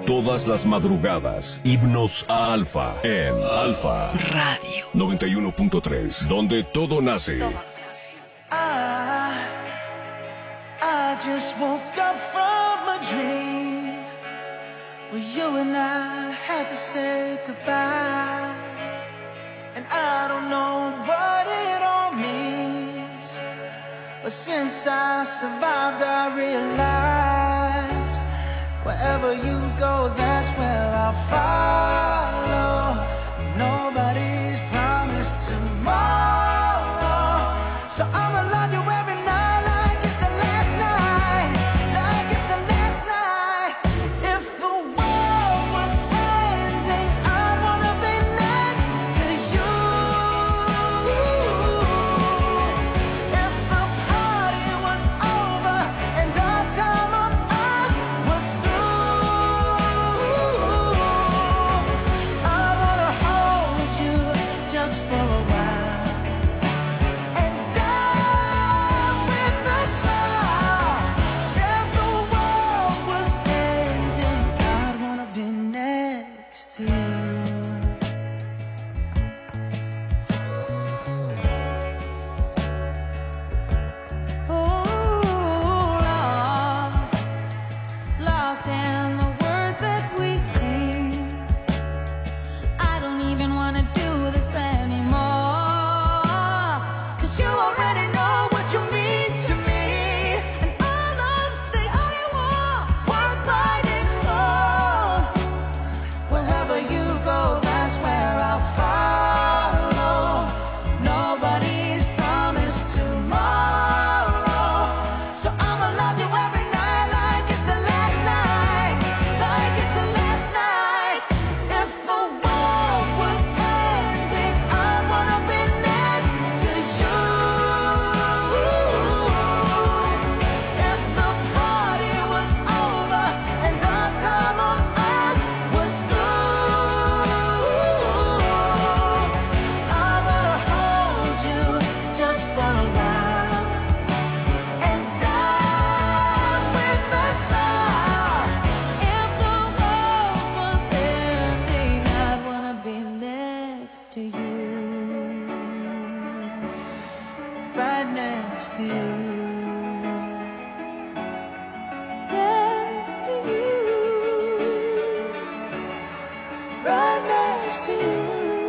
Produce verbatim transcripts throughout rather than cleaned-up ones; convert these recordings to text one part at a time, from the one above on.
Todas las madrugadas, himnos a Alfa en Alfa Radio noventa y uno punto tres, donde todo nace. I, I just woke up from a dream where you and I had to say goodbye, and I don't know what it all means, but since I survived I realized wherever you go, that's where I'll follow. Nobody's promised tomorrow, so I'ma love you every night like it's the last night, like it's the last night. If the world was ending, I'd wanna be next to you. If the party was over and our time on earth was through, I wanna hold you just for a while and dance with the stars. If the world was ending, I'd wanna be next to you. Oh, lost, lost in the words that we sing. I don't even wanna do this anymore, 'cause you already know what you mean to me, and all of the I was worth fighting for. Wherever you go, that's where I'll follow. Nobody's promised tomorrow, so I'ma love you every night like it's the last night, like it's the last night. If the world was ending, I wanna be next to you. If the party was over and our time on earth was through, I wanna hold you just for a while and dance with the stars. If the world was ending, I'd wanna be next to you, right next to you, next to you, right next to you.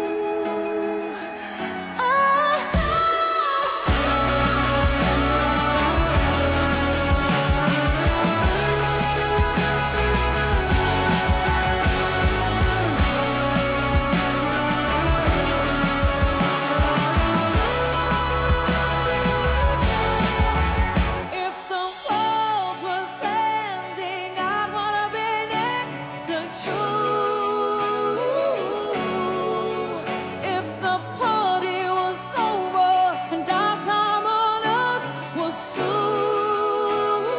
If the world was ending, I'd wanna be next to you. If the party was over and our time on earth was through,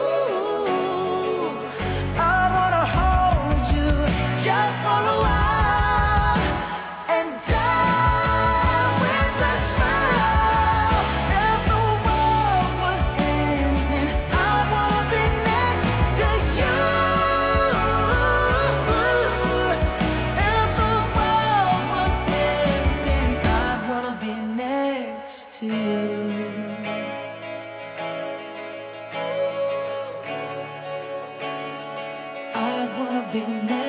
I'd wanna hold you just for a while and dance with the stars. If the world was ending, I'd wanna be next to you. If the world was ending, I'd wanna be next to you. I'd wanna be next